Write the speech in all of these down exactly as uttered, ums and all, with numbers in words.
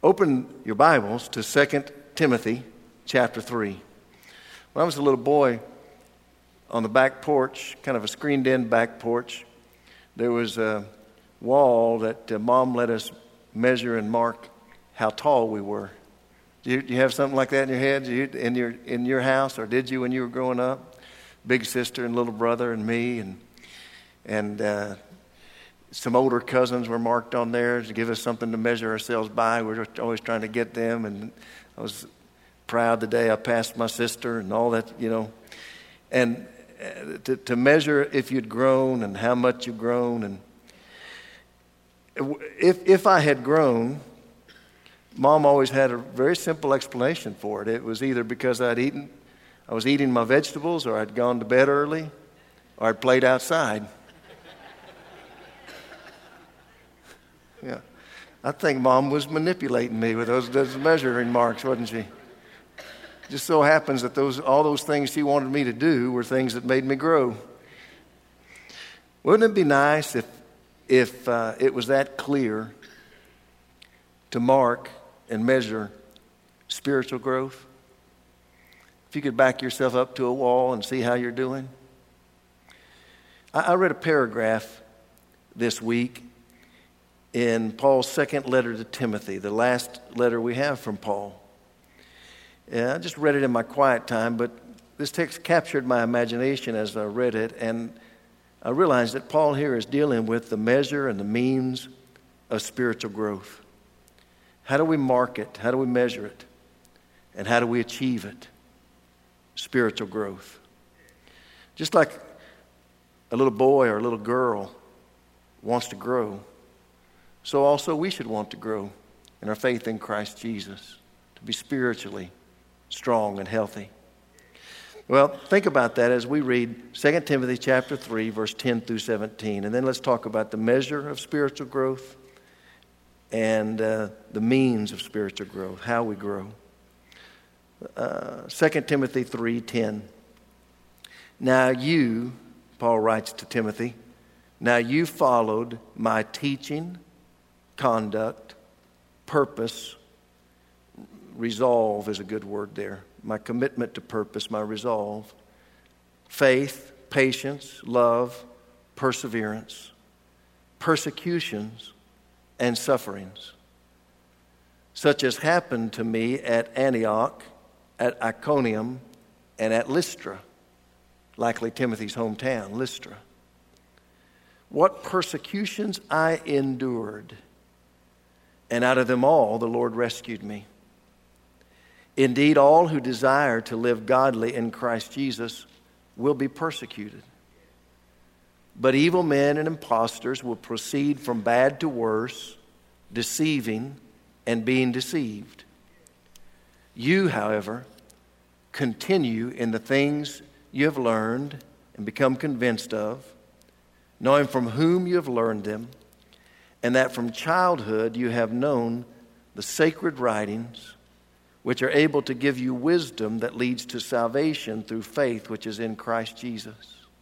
Open your Bibles to Second Timothy chapter three. When I was a little boy, on the back porch, kind of a screened-in back porch, there was a wall that uh, Mom let us measure and mark how tall we were. Do you, do you have something like that in your head, you, in your in your house, or did you when you were growing up? Big sister and little brother and me, and and uh, some older cousins were marked on there to give us something to measure ourselves by. We were always trying to get them, and I was proud the day I passed my sister and all that, you know. And to, to measure if you'd grown and how much you'd grown. And if if I had grown, Mom always had a very simple explanation for it. It was either because I'd eaten, I was eating my vegetables, or I'd gone to bed early, or I'd played outside. Yeah, I think Mom was manipulating me with those, those measuring marks, wasn't she? Just so happens that those all those things she wanted me to do were things that made me grow. Wouldn't it be nice if if uh, it was that clear to mark and measure spiritual growth? If you could back yourself up to a wall and see how you're doing. I, I read a paragraph this week in Paul's second letter to Timothy, the last letter we have from Paul. Yeah, I just read it in my quiet time, but this text captured my imagination as I read it, and I realized that Paul here is dealing with the measure and the means of spiritual growth. How do we mark it? How do we measure it? And how do we achieve it? Spiritual growth. Just like a little boy or a little girl wants to grow, so also we should want to grow in our faith in Christ Jesus, to be spiritually strong and healthy. Well, think about that as we read Second Timothy chapter three, verse ten through seventeen. And then let's talk about the measure of spiritual growth and uh, the means of spiritual growth, how we grow. Uh, Second Timothy three ten. Now you, Paul writes to Timothy, now you followed my teaching, conduct, purpose. Resolve is a good word there. My commitment to purpose, my resolve. Faith, patience, love, perseverance, persecutions, and sufferings, such as happened to me at Antioch, at Iconium, and at Lystra, likely Timothy's hometown, Lystra. What persecutions I endured, and out of them all the Lord rescued me. Indeed, all who desire to live godly in Christ Jesus will be persecuted. But evil men and impostors will proceed from bad to worse, deceiving and being deceived. You, however, continue in the things you have learned and become convinced of, knowing from whom you have learned them, and that from childhood you have known the sacred writings, which are able to give you wisdom that leads to salvation through faith which is in Christ Jesus.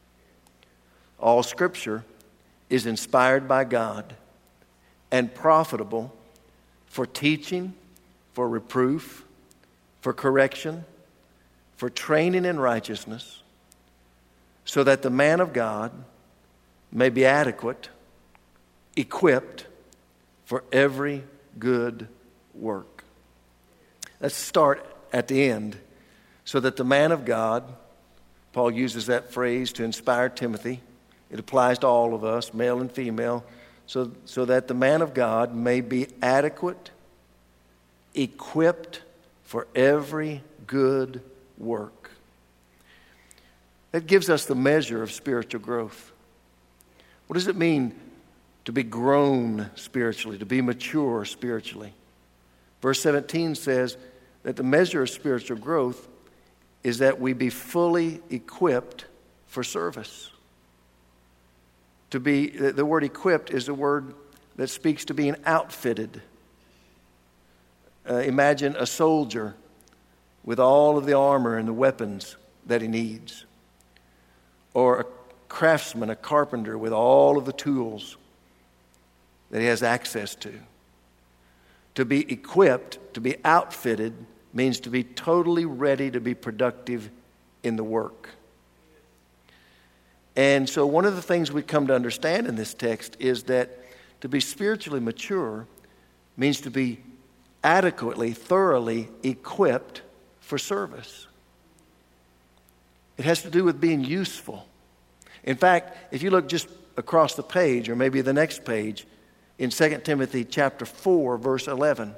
All Scripture is inspired by God and profitable for teaching, for reproof, for correction, for training in righteousness, so that the man of God may be adequate, equipped for every good work. Let's start at the end, so that the man of God, Paul uses that phrase to inspire Timothy. It applies to all of us, male and female, so, so that the man of God may be adequate, equipped for every good work. That gives us the measure of spiritual growth. What does it mean to be grown spiritually, to be mature spiritually? Verse seventeen says that the measure of spiritual growth is that we be fully equipped for service. To be, the word equipped is a word that speaks to being outfitted. Uh, imagine a soldier with all of the armor and the weapons that he needs. Or a craftsman, a carpenter with all of the tools that he has access to. To be equipped, to be outfitted, means to be totally ready to be productive in the work. And so one of the things we come to understand in this text is that to be spiritually mature means to be adequately, thoroughly equipped for service. It has to do with being useful. In fact, if you look just across the page, or maybe the next page, in Second Timothy chapter four, verse eleven,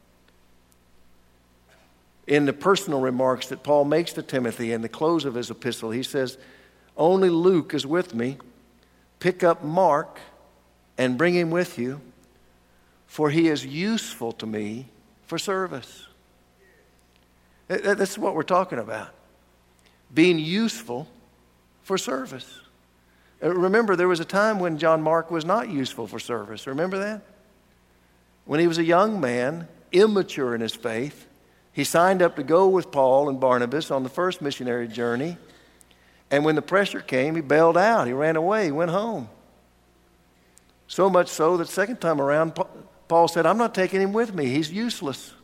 in the personal remarks that Paul makes to Timothy in the close of his epistle, he says, "Only Luke is with me. Pick up Mark and bring him with you, for he is useful to me for service." That's what we're talking about. Being useful for service. Remember, there was a time when John Mark was not useful for service. Remember that? When he was a young man, immature in his faith, he signed up to go with Paul and Barnabas on the first missionary journey. And when the pressure came, he bailed out. He ran away. He went home. So much so that second time around, Paul said, "I'm not taking him with me. He's useless."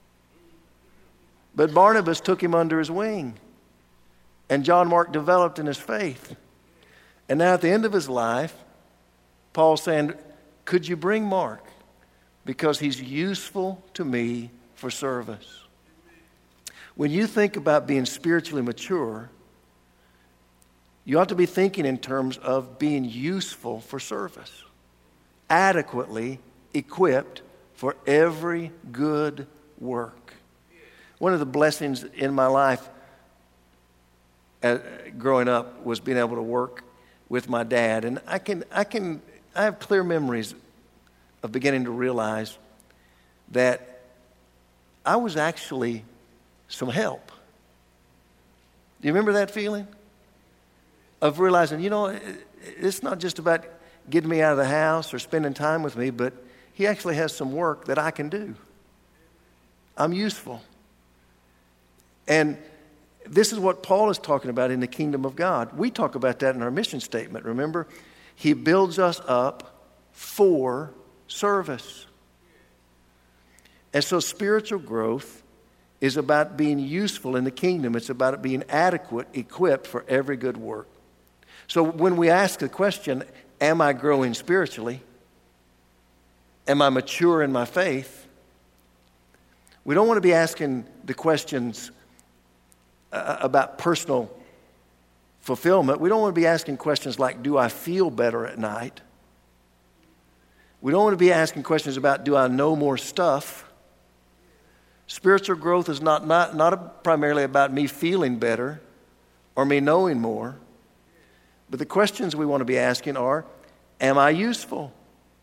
But Barnabas took him under his wing. And John Mark developed in his faith. And now at the end of his life, Paul's saying, "Could you bring Mark? Because he's useful to me for service." When you think about being spiritually mature, you ought to be thinking in terms of being useful for service, adequately equipped for every good work. One of the blessings in my life uh, growing up was being able to work with my dad. And I can, I can, I have clear memories of beginning to realize that I was actually some help. Do you remember that feeling? Of realizing, you know, it's not just about getting me out of the house or spending time with me, but he actually has some work that I can do. I'm useful. And this is what Paul is talking about in the kingdom of God. We talk about that in our mission statement, remember? He builds us up for service. And so spiritual growth is about being useful in the kingdom. It's about it being adequate, equipped for every good work. So when we ask the question, am I growing spiritually? Am I mature in my faith? We don't want to be asking the questions uh, about personal fulfillment. We don't want to be asking questions like, do I feel better at night? We don't want to be asking questions about, do I know more stuff? Spiritual growth is not, not, not primarily about me feeling better or me knowing more. But the questions we want to be asking are, am I useful?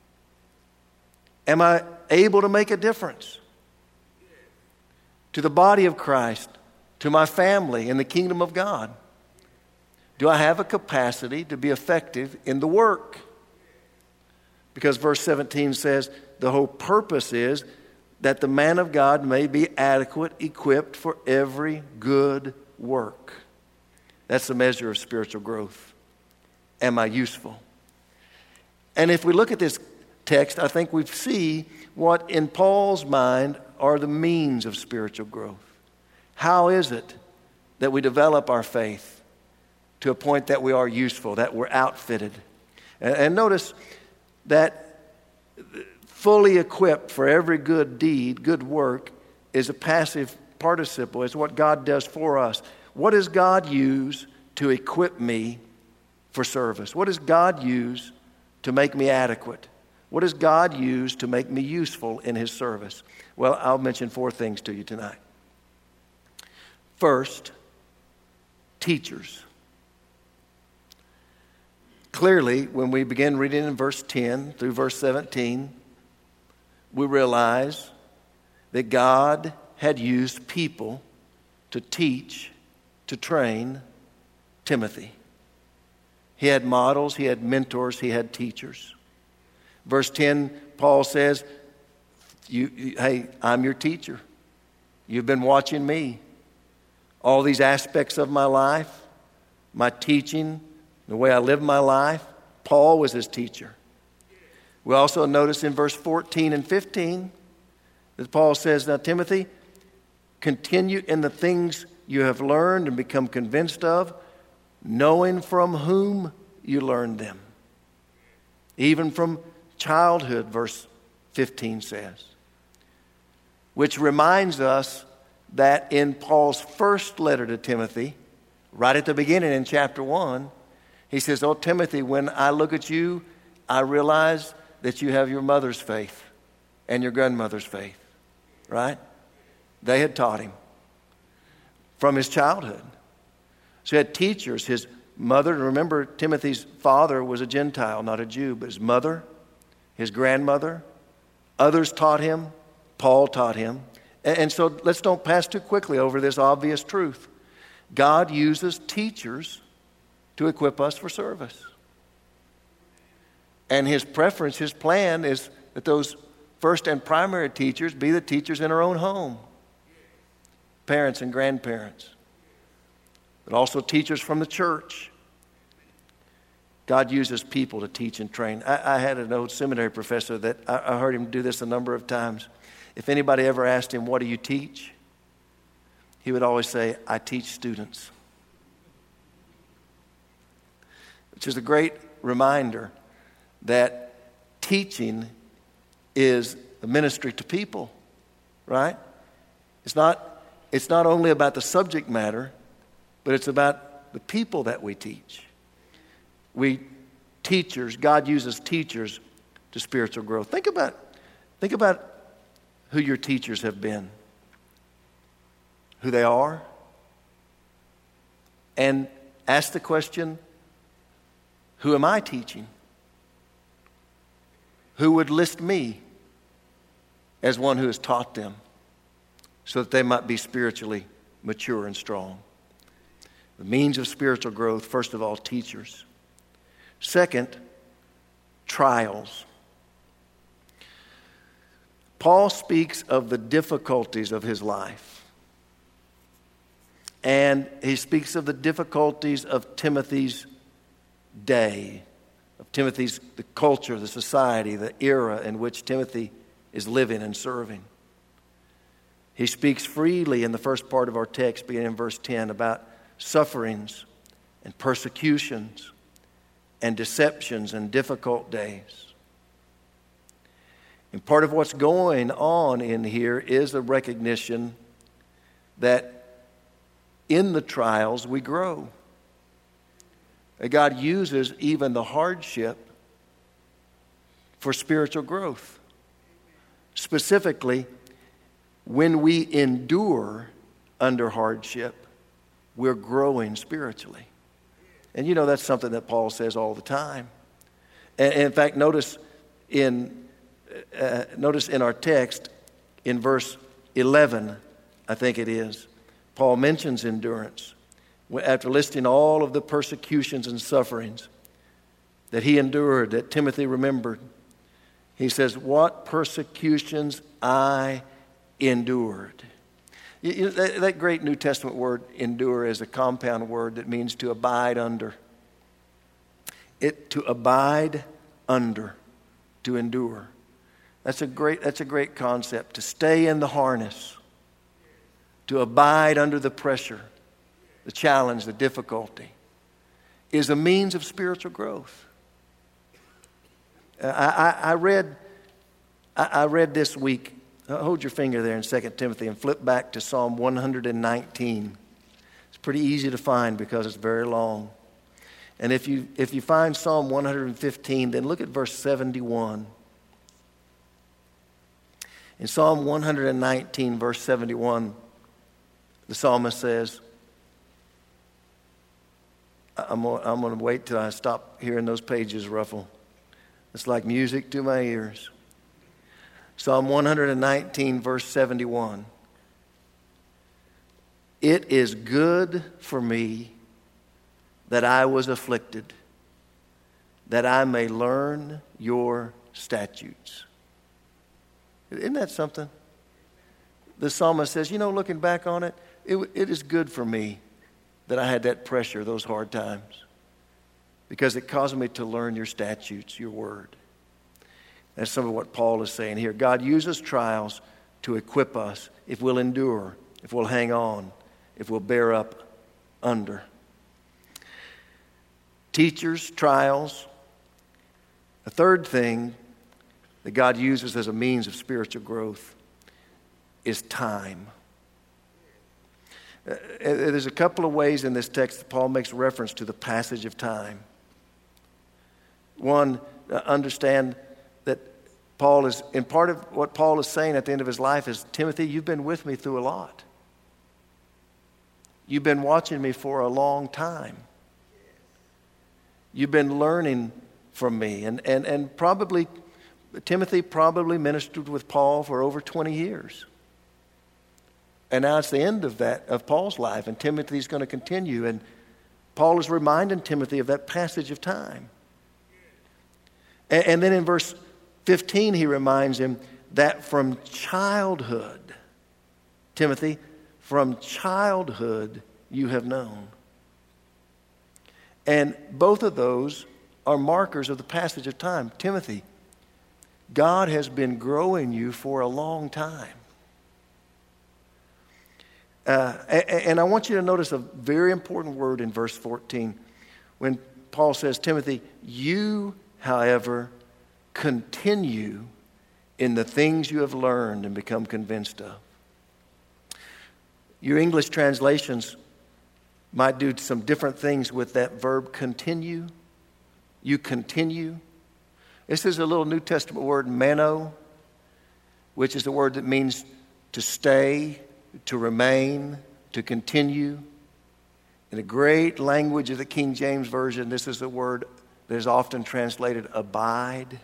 Am I able to make a difference to the body of Christ, to my family, in the kingdom of God? Do I have a capacity to be effective in the work? Because verse seventeen says the whole purpose is that the man of God may be adequate, equipped for every good work. That's the measure of spiritual growth. Am I useful? And if we look at this text, I think we see what in Paul's mind are the means of spiritual growth. How is it that we develop our faith to a point that we are useful, that we're outfitted? And, and notice that fully equipped for every good deed, good work, is a passive participle. It's what God does for us. What does God use to equip me for service? What does God use to make me adequate? What does God use to make me useful in His service? Well, I'll mention four things to you tonight. First, teachers. Clearly, when we begin reading in verse ten through verse seventeen, we realize that God had used people to teach, to train Timothy. He had models, he had mentors, he had teachers. Verse ten, Paul says, you, you, hey, I'm your teacher. You've been watching me. All these aspects of my life, my teaching, the way I live my life, Paul was his teacher. We also notice in verse fourteen and fifteen That Paul says, now, Timothy, continue in the things you have learned and become convinced of, knowing from whom you learned them. Even from childhood, verse fifteen says. Which reminds us that in Paul's first letter to Timothy, right at the beginning in chapter one, he says, oh, Timothy, when I look at you, I realize that you have your mother's faith and your grandmother's faith. Right? They had taught him from his childhood. So he had teachers. His mother, remember, Timothy's father was a Gentile, not a Jew, but his mother, his grandmother, others taught him. Paul taught him. And so let's don't pass too quickly over this obvious truth. God uses teachers to equip us for service. And his preference, his plan is that those first and primary teachers be the teachers in our own home. Parents and grandparents. But also teachers from the church. God uses people to teach and train. I, I had an old seminary professor that I, I heard him do this a number of times. If anybody ever asked him, what do you teach? He would always say, I teach students. Which is a great reminder that teaching is a ministry to people, right? It's not, it's not only about the subject matter, but it's about the people that we teach. We teachers, God uses teachers to spiritual growth. Think about, think about who your teachers have been, who they are, and ask the question, who am I teaching? Who would list me as one who has taught them so that they might be spiritually mature and strong? The means of spiritual growth, first of all, teachers. Second, trials. Paul speaks of the difficulties of his life. And he speaks of the difficulties of Timothy's day, of Timothy's, the culture, the society, the era in which Timothy is living and serving. He speaks freely in the first part of our text, beginning in verse ten, about sufferings and persecutions and deceptions and difficult days. And part of what's going on in here is a recognition that in the trials we grow. That God uses even the hardship for spiritual growth. Specifically, when we endure under hardship, we're growing spiritually. And you know that's something that Paul says all the time. And in fact, notice in uh, notice in our text, in verse eleven, I think it is, Paul mentions endurance. After listing all of the persecutions and sufferings that he endured, that Timothy remembered, he says, what persecutions I endured. You, you, that, that great New Testament word, endure, is a compound word that means to abide under. It to abide under, to endure. That's a great, that's a great concept, to stay in the harness, to abide under the pressure, the challenge, the difficulty, is a means of spiritual growth. I, I, I read I, I read this week, hold your finger there in Second Timothy and flip back to Psalm one nineteen. It's pretty easy to find because it's very long. And if you if you find Psalm one fifteen, then look at verse seventy-one. In Psalm one nineteen, verse seventy-one, the psalmist says, I'm going I'm to wait till I stop hearing those pages ruffle. It's like music to my ears. Psalm one nineteen, verse seventy-one. It is good for me that I was afflicted, that I may learn your statutes. Isn't that something? The psalmist says, you know, looking back on it, it, it is good for me that I had that pressure, those hard times, because it caused me to learn your statutes, your word. That's some of what Paul is saying here. God uses trials to equip us if we'll endure, if we'll hang on, if we'll bear up under. Teachers, trials. A third thing that God uses as a means of spiritual growth is time. Uh, there's a couple of ways in this text that Paul makes reference to the passage of time. One, uh, understand that Paul is, in part of what Paul is saying at the end of his life is, Timothy, you've been with me through a lot. You've been watching me for a long time. You've been learning from me. And, and, and probably, Timothy probably ministered with Paul for over twenty years. And now it's the end of that, of Paul's life, and Timothy's going to continue. And Paul is reminding Timothy of that passage of time. And, and then in verse fifteen, he reminds him that from childhood, Timothy, from childhood you have known. And both of those are markers of the passage of time. Timothy, God has been growing you for a long time. Uh, and I want you to notice a very important word in verse fourteen when Paul says, Timothy, you, however, continue in the things you have learned and become convinced of. Your English translations might do some different things with that verb continue. You continue. This is a little New Testament word, meno, which is a word that means to stay, to remain, to continue. In the great language of the King James Version, this is a word that is often translated abide.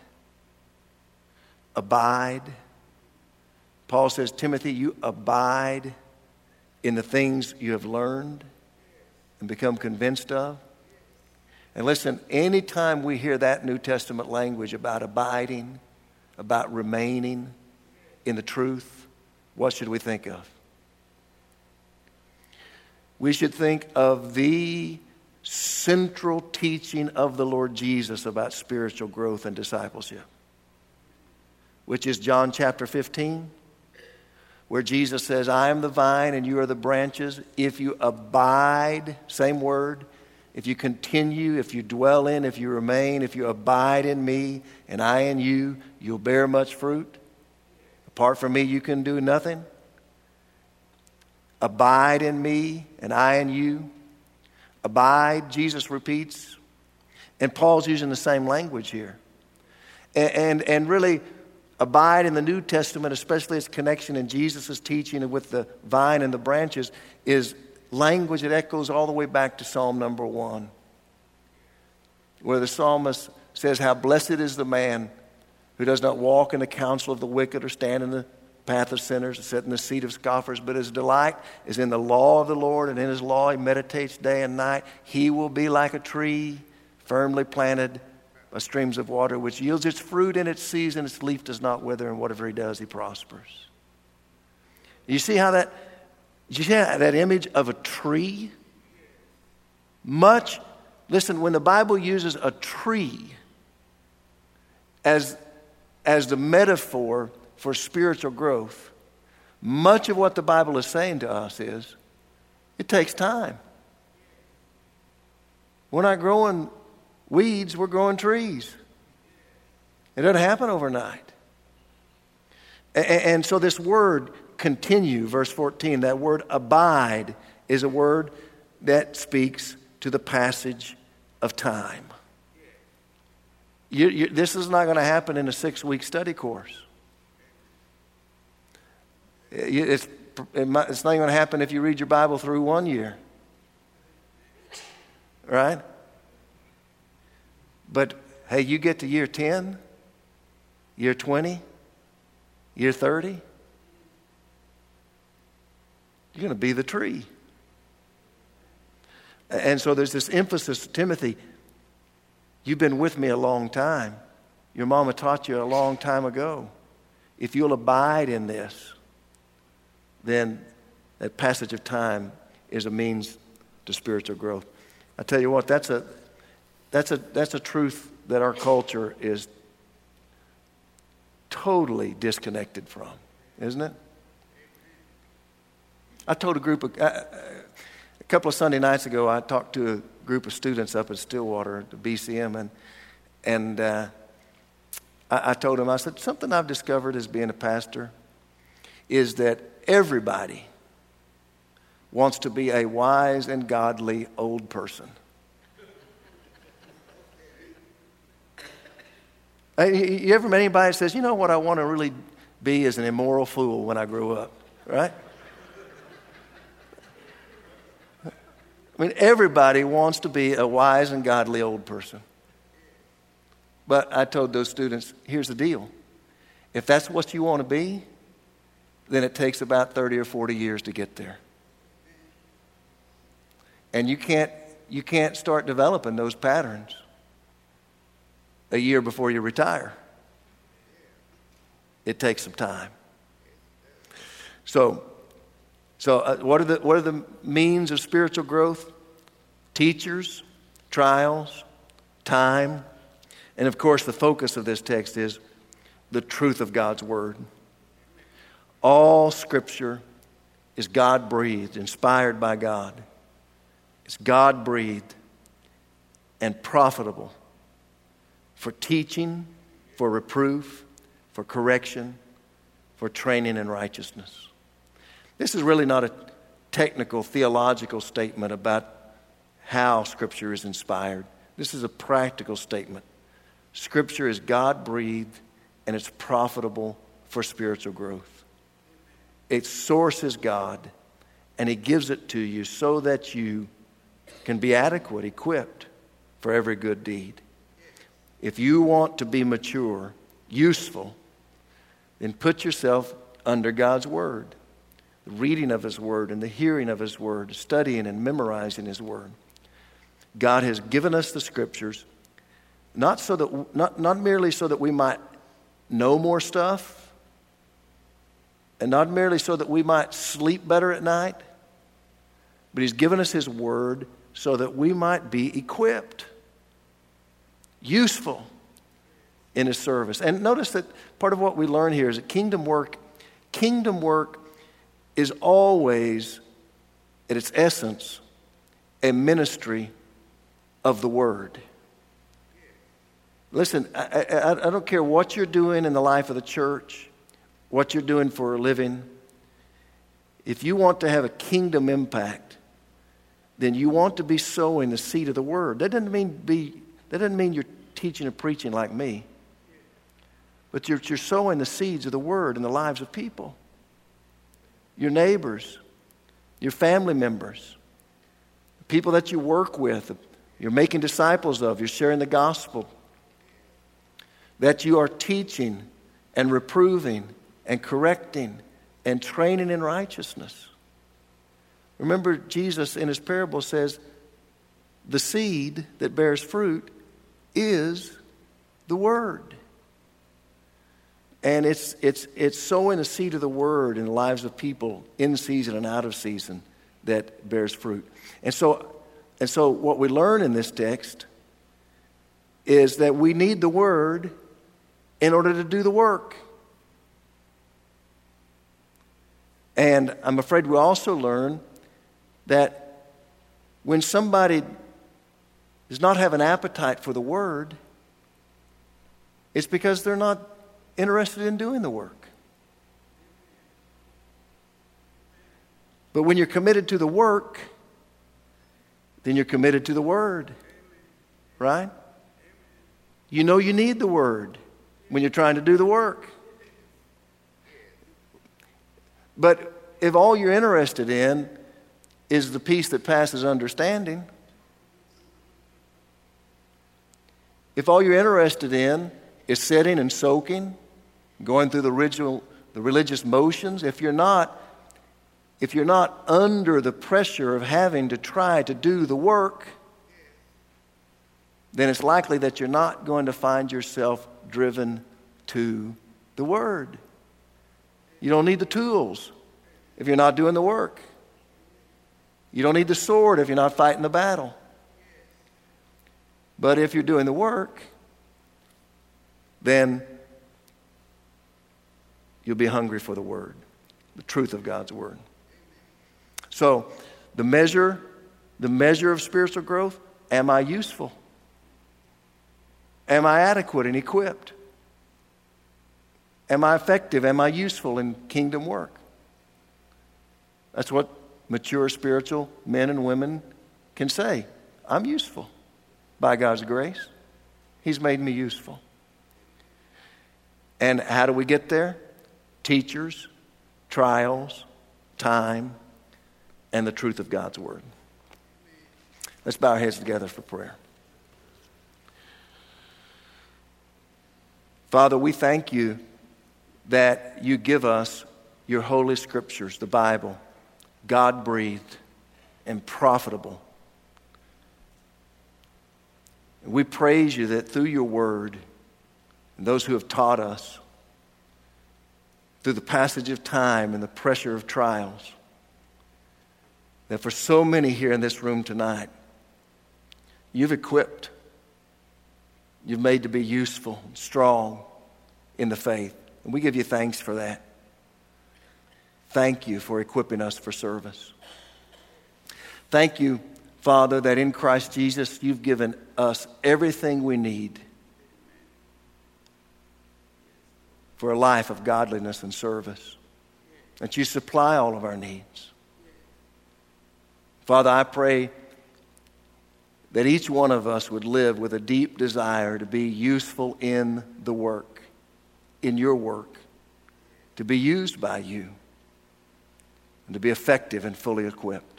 Abide. Paul says, Timothy, you abide in the things you have learned and become convinced of. And listen, anytime we hear that New Testament language about abiding, about remaining in the truth, what should we think of? We should think of the central teaching of the Lord Jesus about spiritual growth and discipleship, which is John chapter fifteen, where Jesus says, I am the vine and you are the branches. If you abide, same word, if you continue, if you dwell in, if you remain, if you abide in me and I in you, you'll bear much fruit. Apart from me, you can do nothing. Abide in me and I in you. Abide, Jesus repeats. And Paul's using the same language here. And, and, and really, abide in the New Testament, especially its connection in Jesus' teaching with the vine and the branches, is language that echoes all the way back to Psalm number one, where the psalmist says, how blessed is the man who does not walk in the counsel of the wicked or stand in the path of sinners or sit in the seat of scoffers, but his delight is in the law of the Lord, and in his law he meditates day and night. He will be like a tree firmly planted by streams of water, which yields its fruit in its season, its leaf does not wither, and whatever he does, he prospers. You see how that, you see how that image of a tree? Much, listen, when the Bible uses a tree as, as the metaphor for spiritual growth, much of what the Bible is saying to us is, it takes time. We're not growing weeds, we're growing trees. It doesn't happen overnight. And, and so this word continue, verse fourteen, that word abide is a word that speaks to the passage of time. You, you, this is not going to happen in a six-week study course. It's, it might, it's not even going to happen if you read your Bible through one year. Right? But, hey, you get to year ten, year twenty, year thirty, you're going to be the tree. And so there's this emphasis, Timothy, you've been with me a long time. Your mama taught you a long time ago. If you'll abide in this, then that passage of time is a means to spiritual growth. I tell you what, that's a that's a that's a truth that our culture is totally disconnected from, isn't it? I told a group of, uh, a couple of Sunday nights ago, I talked to a group of students up at Stillwater at the B C M, and and uh, I, I told them, I said, something I've discovered as being a pastor is that everybody wants to be a wise and godly old person. You ever met anybody that says, you know what I want to really be is an immoral fool when I grow up, right? I mean, everybody wants to be a wise and godly old person. But I told those students, here's the deal. If that's what you want to be, then it takes about thirty or forty years to get there. And you can't, you can't start developing those patterns a year before you retire. It takes some time. So, so uh, what are the what are the means of spiritual growth? Teachers, trials, time, and of course the focus of this text is the truth of God's word. All Scripture is God-breathed, inspired by God. It's God-breathed and profitable for teaching, for reproof, for correction, for training in righteousness. This is really not a technical theological statement about how Scripture is inspired. This is a practical statement. Scripture is God-breathed and it's profitable for spiritual growth. Its source is God, and He gives it to you so that you can be adequate, equipped for every good deed. If you want to be mature, useful, then put yourself under God's Word. The reading of His Word and the hearing of His Word, studying and memorizing His Word. God has given us the Scriptures not so that not, not merely so that we might know more stuff, and not merely so that we might sleep better at night, but He's given us His Word so that we might be equipped, useful in His service. And notice that part of what we learn here is that kingdom work, kingdom work is always, at its essence, a ministry of the Word. Listen, I, I, I don't care what you're doing in the life of the church, what you're doing for a living. If you want to have a kingdom impact, then you want to be sowing the seed of the Word. That doesn't mean be. That doesn't mean you're teaching and preaching like me. But you're, you're sowing the seeds of the Word in the lives of people. Your neighbors, your family members, the people that you work with, you're making disciples of, you're sharing the gospel. That you are teaching and reproving and correcting and training in righteousness. Remember, Jesus in His parable says, the seed that bears fruit is the Word. And it's it's it's sowing the seed of the Word in the lives of people in season and out of season that bears fruit. And so and so what we learn in this text is that we need the Word in order to do the work. And I'm afraid we also learn that when somebody does not have an appetite for the Word, it's because they're not interested in doing the work. But when you're committed to the work, then you're committed to the Word, right? You know you need the Word when you're trying to do the work. But if all you're interested in is the peace that passes understanding, if all you're interested in is sitting and soaking, going through the ritual, the religious motions, if you're not, if you're not under the pressure of having to try to do the work, then it's likely that you're not going to find yourself driven to the Word. You don't need the tools if you're not doing the work. You don't need the sword if you're not fighting the battle. But if you're doing the work, then you'll be hungry for the Word, the truth of God's Word. So the measure, the measure of spiritual growth, am I useful? Am I adequate and equipped? Am I effective? Am I useful in kingdom work? That's what mature spiritual men and women can say. I'm useful by God's grace. He's made me useful. And how do we get there? Teachers, trials, time, and the truth of God's word. Let's bow our heads together for prayer. Father, we thank you that you give us your holy scriptures, the Bible, God-breathed and profitable. We praise you that through your word, and those who have taught us, through the passage of time and the pressure of trials, that for so many here in this room tonight, you've equipped, you've made to be useful and strong in the faith. And we give you thanks for that. Thank you for equipping us for service. Thank you, Father, that in Christ Jesus you've given us everything we need for a life of godliness and service, that you supply all of our needs. Father, I pray that each one of us would live with a deep desire to be useful in the work, in your work, to be used by you, and to be effective and fully equipped.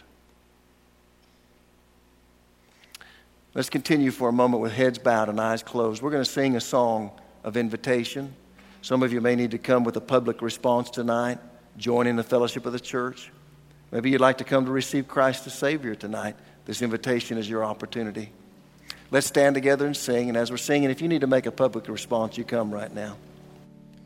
Let's continue for a moment with heads bowed and eyes closed. We're going to sing a song of invitation. Some of you may need to come with a public response tonight, join in the fellowship of the church. Maybe you'd like to come to receive Christ as Savior tonight. This invitation is your opportunity. Let's stand together and sing. And as we're singing, if you need to make a public response, you come right now.